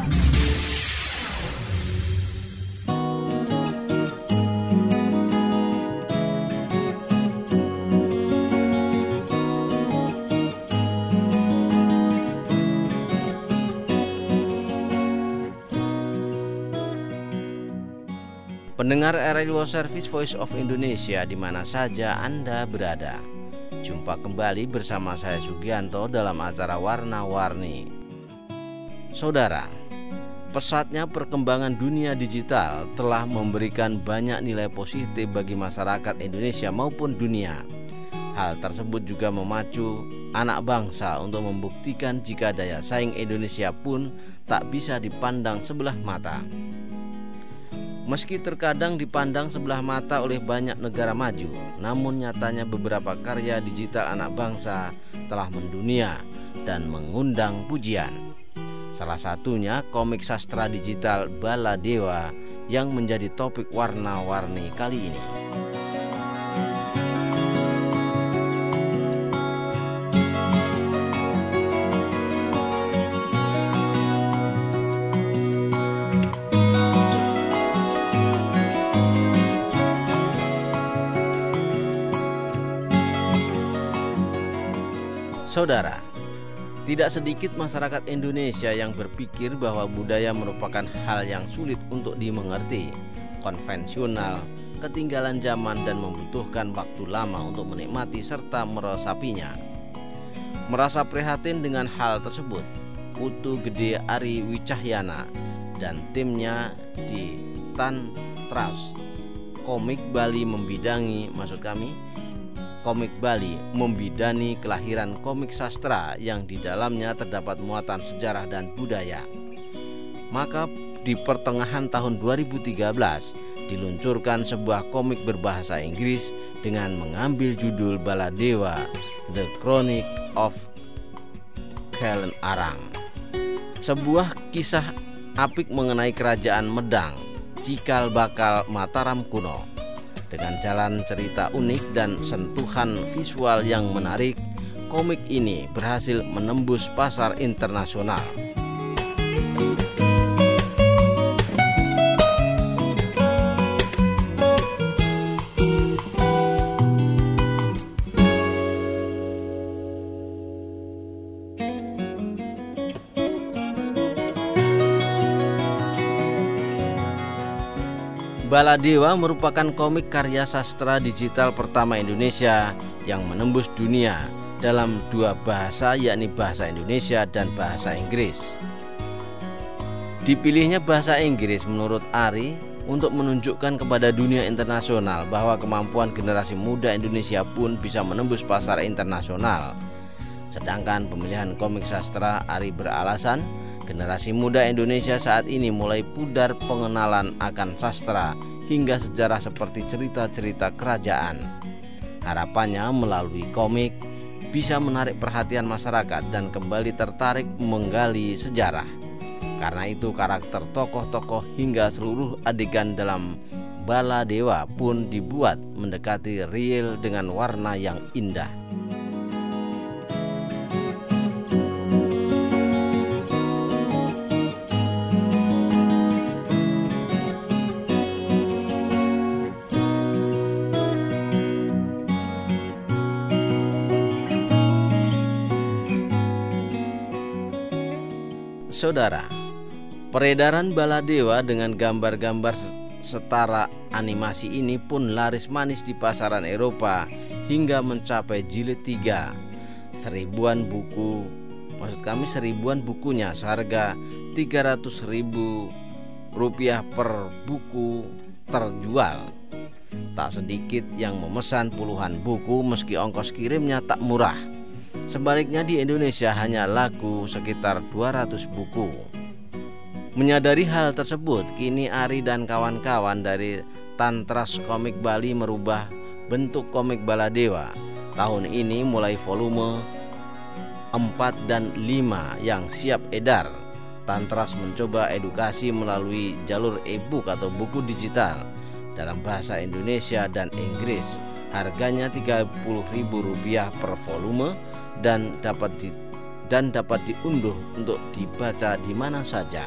Pendengar Radio Service Voice of Indonesia di mana saja Anda berada. Jumpa kembali bersama saya Sugianto dalam acara Warna-Warni. Saudara, pesatnya perkembangan dunia digital telah memberikan banyak nilai positif bagi masyarakat Indonesia maupun dunia. Hal tersebut juga memacu anak bangsa untuk membuktikan jika daya saing Indonesia pun tak bisa dipandang sebelah mata. Meski terkadang dipandang sebelah mata oleh banyak negara maju, namun nyatanya beberapa karya digital anak bangsa telah mendunia dan mengundang pujian. Salah satunya komik sastra digital Baladewa yang menjadi topik warna-warni kali ini. Saudara, tidak sedikit masyarakat Indonesia yang berpikir bahwa budaya merupakan hal yang sulit untuk dimengerti, konvensional, ketinggalan zaman dan membutuhkan waktu lama untuk menikmati serta meresapinya. Merasa prihatin dengan hal tersebut, Putu Gede Ari Wicahyana dan timnya di Tantras Komik Bali membidangi, maksud kami, Komik Bali membidani kelahiran komik sastra yang di dalamnya terdapat muatan sejarah dan budaya. Maka di pertengahan tahun dua ribu tiga belas diluncurkan sebuah komik berbahasa Inggris dengan mengambil judul Baladewa, The Chronic of Kelen Arang. Sebuah kisah apik mengenai kerajaan Medang, Cikal Bakal Mataram kuno. Dengan jalan cerita unik dan sentuhan visual yang menarik, komik ini berhasil menembus pasar internasional. Baladewa merupakan komik karya sastra digital pertama Indonesia yang menembus dunia dalam dua bahasa, yakni bahasa Indonesia dan bahasa Inggris. Dipilihnya bahasa Inggris menurut Ari untuk menunjukkan kepada dunia internasional bahwa kemampuan generasi muda Indonesia pun bisa menembus pasar internasional. Sedangkan pemilihan komik sastra, Ari beralasan generasi muda Indonesia saat ini mulai pudar pengenalan akan sastra hingga sejarah seperti cerita-cerita kerajaan. Harapannya melalui komik bisa menarik perhatian masyarakat dan kembali tertarik menggali sejarah. Karena itu karakter tokoh-tokoh hingga seluruh adegan dalam Baladewa pun dibuat mendekati real dengan warna yang indah. Saudara, peredaran Baladewa dengan gambar-gambar setara animasi ini pun laris manis di pasaran Eropa hingga mencapai jilid tiga. Seribuan buku, maksud kami seribuan bukunya seharga tiga ratus ribu rupiah per buku terjual. Tak sedikit yang memesan puluhan buku meski ongkos kirimnya tak murah. Sebaliknya di Indonesia hanya laku sekitar dua ratus buku. Menyadari hal tersebut, kini Ari dan kawan-kawan dari Tantras Komik Bali merubah bentuk komik Baladewa. Tahun ini mulai volume empat dan lima yang siap edar. Tantras mencoba edukasi melalui jalur e-book atau buku digital dalam bahasa Indonesia dan Inggris. Harganya tiga puluh ribu rupiah per volume dan dapat di, dan dapat diunduh untuk dibaca di mana saja.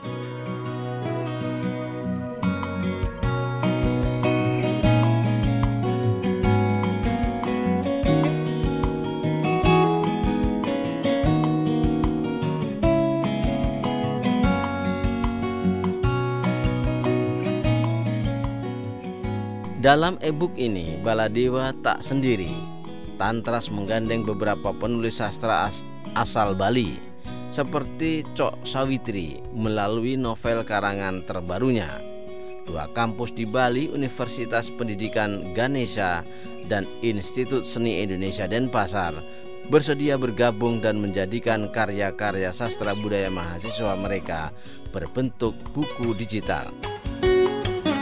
Dalam e-book ini, Baladewa tak sendiri. Tantras menggandeng beberapa penulis sastra as- asal Bali, seperti Cok Sawitri melalui novel karangan terbarunya. Dua kampus di Bali, Universitas Pendidikan Ganesha dan Institut Seni Indonesia Denpasar, bersedia bergabung dan menjadikan karya-karya sastra budaya mahasiswa mereka berbentuk buku digital.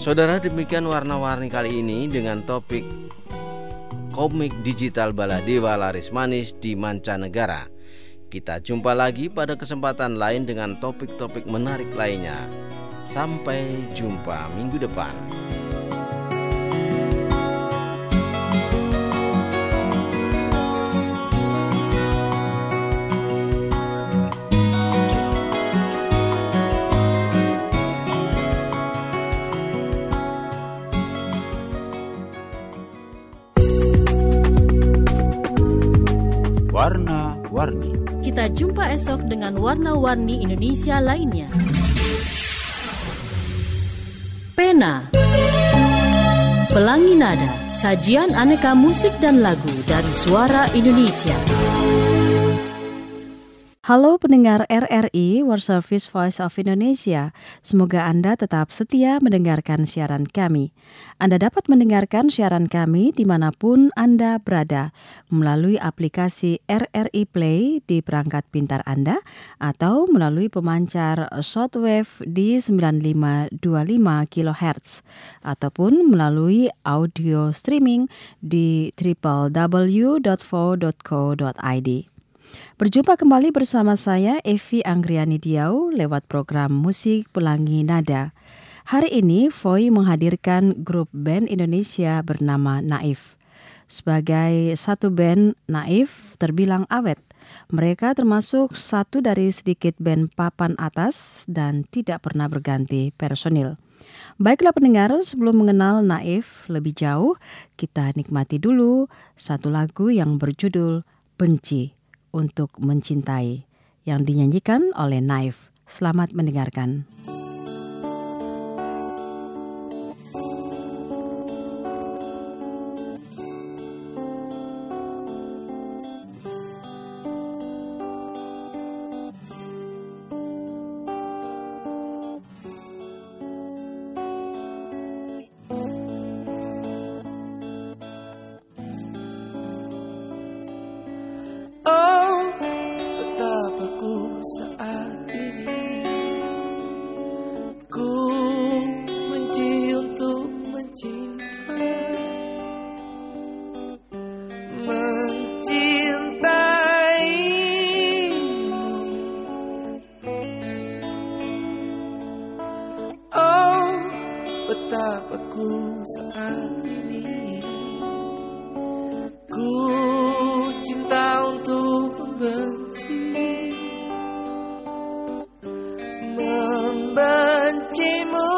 Saudara, demikian warna-warni kali ini dengan topik komik digital Baladewa laris manis di mancanegara. Kita jumpa lagi pada kesempatan lain dengan topik-topik menarik lainnya. Sampai jumpa minggu depan. Warna-warni. Kita jumpa esok dengan warna-warni Indonesia lainnya. Pena, Pelangi Nada, sajian aneka musik dan lagu dari Suara Indonesia. Halo pendengar R R I, World Service Voice of Indonesia. Semoga Anda tetap setia mendengarkan siaran kami. Anda dapat mendengarkan siaran kami dimanapun Anda berada, melalui aplikasi R R I Play di perangkat pintar Anda, atau melalui pemancar shortwave di sembilan lima dua lima kilohertz, ataupun melalui audio streaming di w w w dot vo dot co dot i d. Berjumpa kembali bersama saya Evi Anggriani Diau lewat program Musik Pelangi Nada. Hari ini Voi menghadirkan grup band Indonesia bernama Naif. Sebagai satu band, Naif terbilang awet. Mereka termasuk satu dari sedikit band papan atas dan tidak pernah berganti personil. Baiklah pendengar, sebelum mengenal Naif lebih jauh, kita nikmati dulu satu lagu yang berjudul Benci untuk Mencintai yang dinyanyikan oleh Naif. Selamat mendengarkan. Betapa ku saat ini ku cinta untuk membenci, membencimu.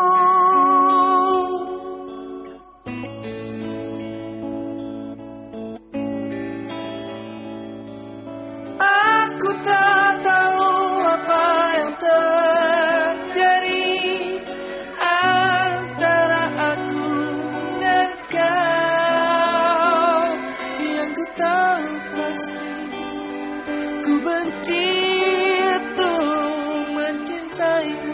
Aku tak tahu apa yang terjadi antara aku dan kau. Yang ku tahu pasti ku benci untuk mencintaimu.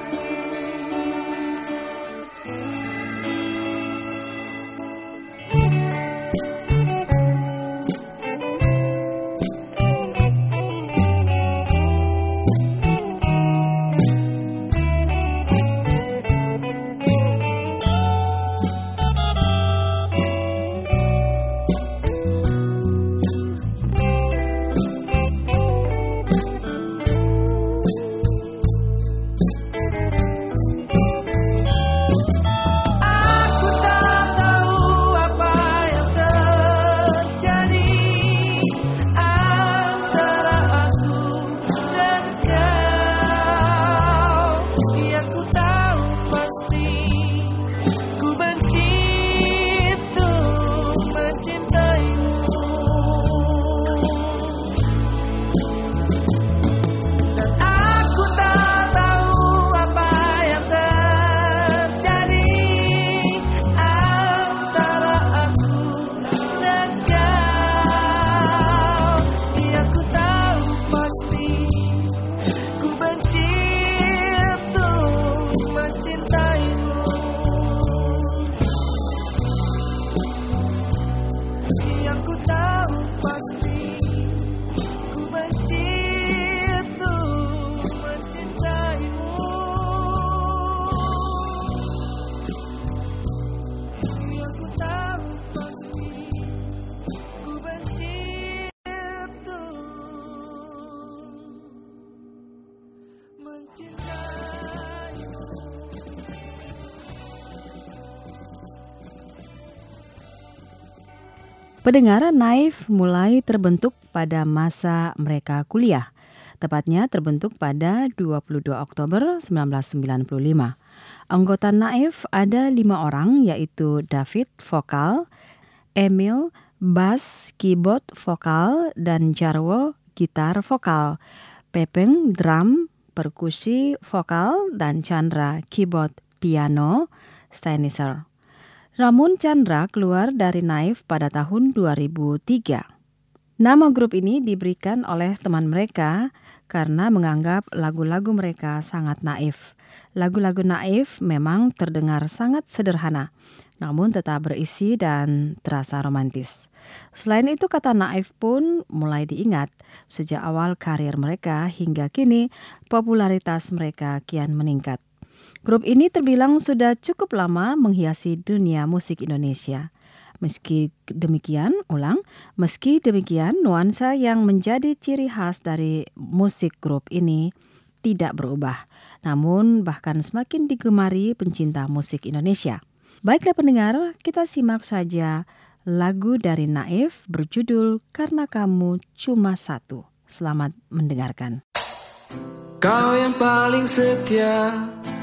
Pendengar, Naif mulai terbentuk pada masa mereka kuliah. Tepatnya terbentuk pada dua puluh dua Oktober seribu sembilan ratus sembilan puluh lima. Anggota Naif ada lima orang, yaitu David, vokal, Emil, bass, keyboard, vokal, dan Jarwo, gitar, vokal, Pepeng, drum, perkusi, vokal, dan Chandra, keyboard, piano, Steinitzer. Namun Chandra keluar dari Naif pada tahun dua ribu tiga. Nama grup ini diberikan oleh teman mereka karena menganggap lagu-lagu mereka sangat naif. Lagu-lagu Naif memang terdengar sangat sederhana, namun tetap berisi dan terasa romantis. Selain itu, kata Naif pun mulai diingat sejak awal karir mereka hingga kini popularitas mereka kian meningkat. Grup ini terbilang sudah cukup lama menghiasi dunia musik Indonesia. Meski demikian, ulang, meski demikian, nuansa yang menjadi ciri khas dari musik grup ini tidak berubah, namun bahkan semakin digemari pencinta musik Indonesia. Baiklah pendengar, kita simak saja lagu dari Naif berjudul Karena Kamu Cuma Satu. Selamat mendengarkan. Kau yang paling setia,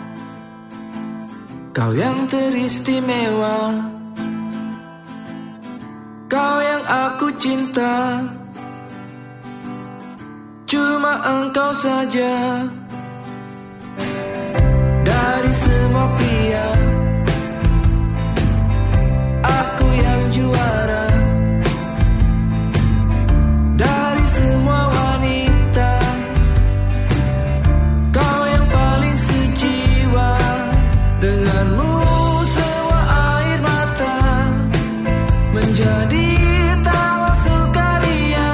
kau yang teristimewa, kau yang aku cinta, cuma engkau saja. Dari semua pria, aku yang juara. Dari semua wanita, kau yang paling sejiwa. Denganmu semua air mata menjadi tawa sukaria.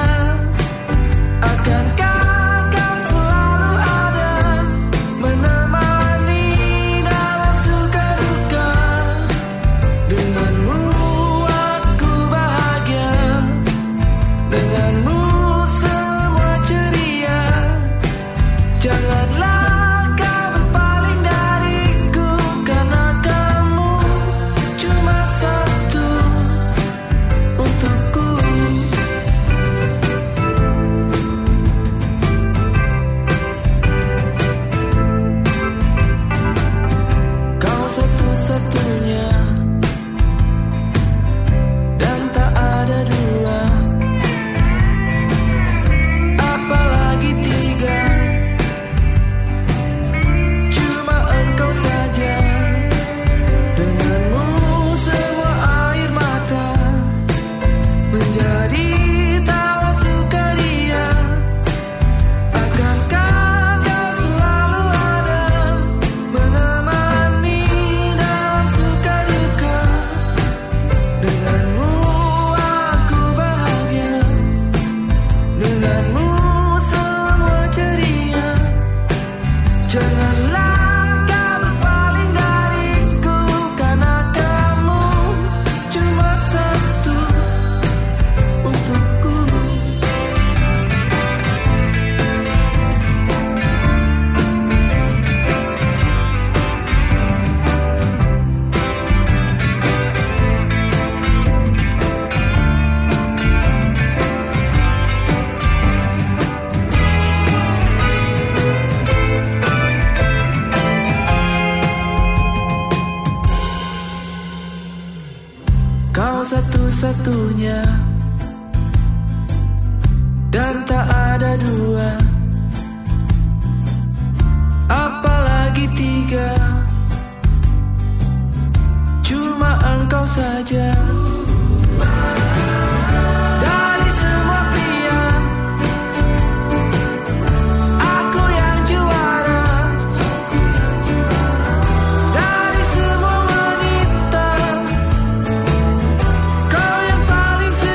Akankah kau selalu ada menemani dalam suka duka? Denganmu aku bahagia, denganmu semua ceria. Janganlah kau berpaling dariku, karena kamu cuma satu untukku. Kau satu-satunya dan tak ada dua, apalagi tiga. Cuma engkau saja. Denganmu semua air mata menjadi tawa sukaria. Akankah kau selalu ada menemani dalam suka duka? Denganmu aku bahagia, denganmu semua ceria. Janganlah kau berpaling dariku, karena kamu cuma satu untukku. Kau satu-satunya dan tak ada dua, apalagi tiga. Cuma engkau saja. Dari semua pria, aku yang juara. Dari semua wanita, kau yang paling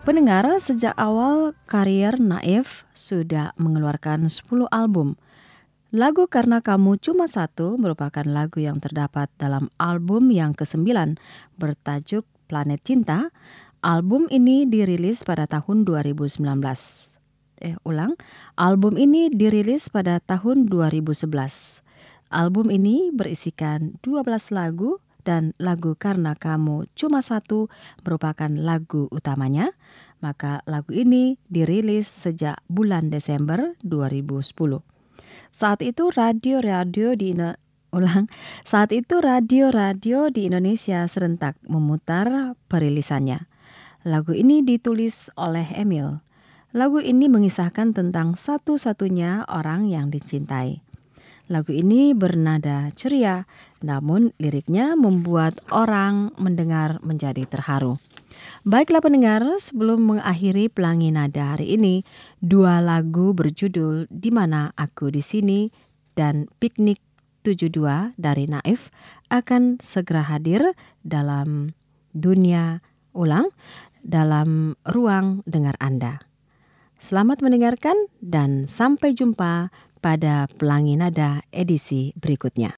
Pendengar, sejak awal karier Naif sudah mengeluarkan sepuluh album. Lagu Karena Kamu Cuma Satu merupakan lagu yang terdapat dalam album yang kesembilan bertajuk Planet Cinta. Album ini dirilis pada tahun dua ribu sembilan belas. Eh, ulang. Album ini dirilis pada tahun dua ribu sebelas. Album ini berisikan dua belas lagu dan lagu Karena Kamu Cuma Satu merupakan lagu utamanya. Maka lagu ini dirilis sejak bulan Desember dua ribu sepuluh. Saat itu radio-radio di ulang. Saat itu radio-radio di Indonesia serentak memutar perilisannya. Lagu ini ditulis oleh Emil. Lagu ini mengisahkan tentang satu-satunya orang yang dicintai. Lagu ini bernada ceria, namun liriknya membuat orang mendengar menjadi terharu. Baiklah pendengar, sebelum mengakhiri Pelangi Nada hari ini, dua lagu berjudul Di Mana Aku di Sini dan Piknik tujuh puluh dua dari Naif akan segera hadir dalam dunia ulang, dalam ruang dengar Anda. Selamat mendengarkan dan sampai jumpa pada Pelangi Nada edisi berikutnya.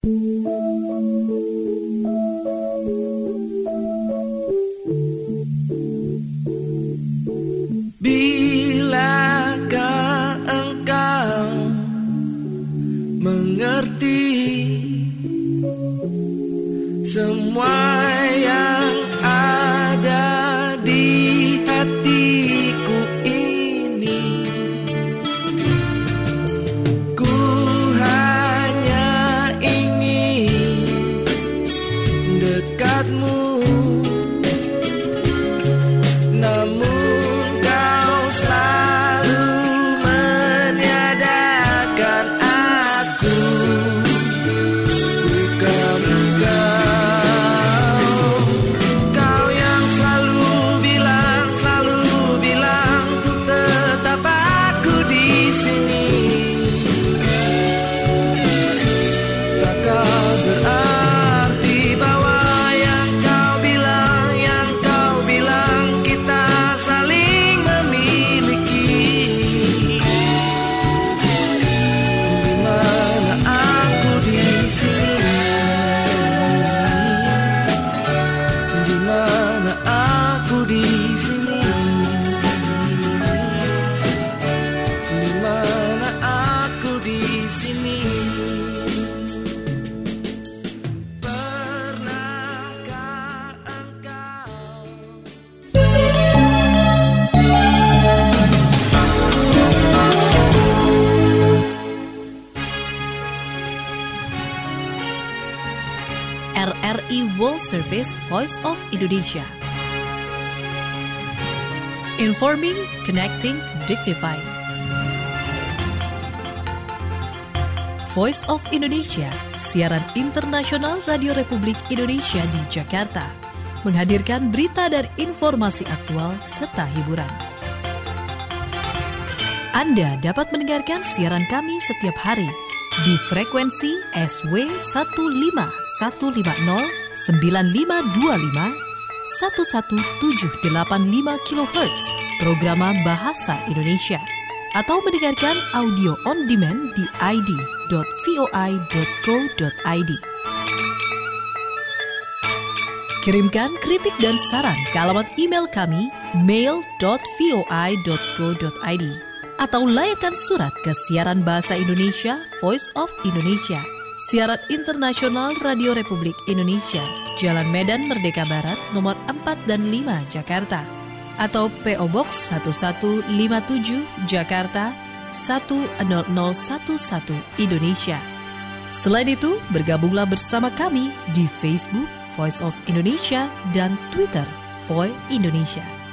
Bilakah engkau mengerti semua yang ada di hatiku ini? Ku hanya ingin dekatmu, namun R R I World Service Voice of Indonesia. Informing, connecting, dignifying. Voice of Indonesia, siaran internasional Radio Republik Indonesia di Jakarta, menghadirkan berita dan informasi aktual serta hiburan. Anda dapat mendengarkan siaran kami setiap hari di frekuensi S W satu lima satu lima nol sembilan lima dua lima satu satu tujuh delapan lima kilohertz program Bahasa Indonesia, atau mendengarkan audio on demand di i d dot voi dot co dot i d. Kirimkan kritik dan saran ke alamat email kami mail dot voi dot co dot i d atau layangkan surat ke siaran Bahasa Indonesia Voice of Indonesia, siaran internasional Radio Republik Indonesia, Jalan Medan Merdeka Barat nomor empat dan lima Jakarta, atau P O Box satu satu lima tujuh Jakarta satu nol nol satu satu Indonesia. Selain itu, bergabunglah bersama kami di Facebook Voice of Indonesia dan Twitter Voi Indonesia.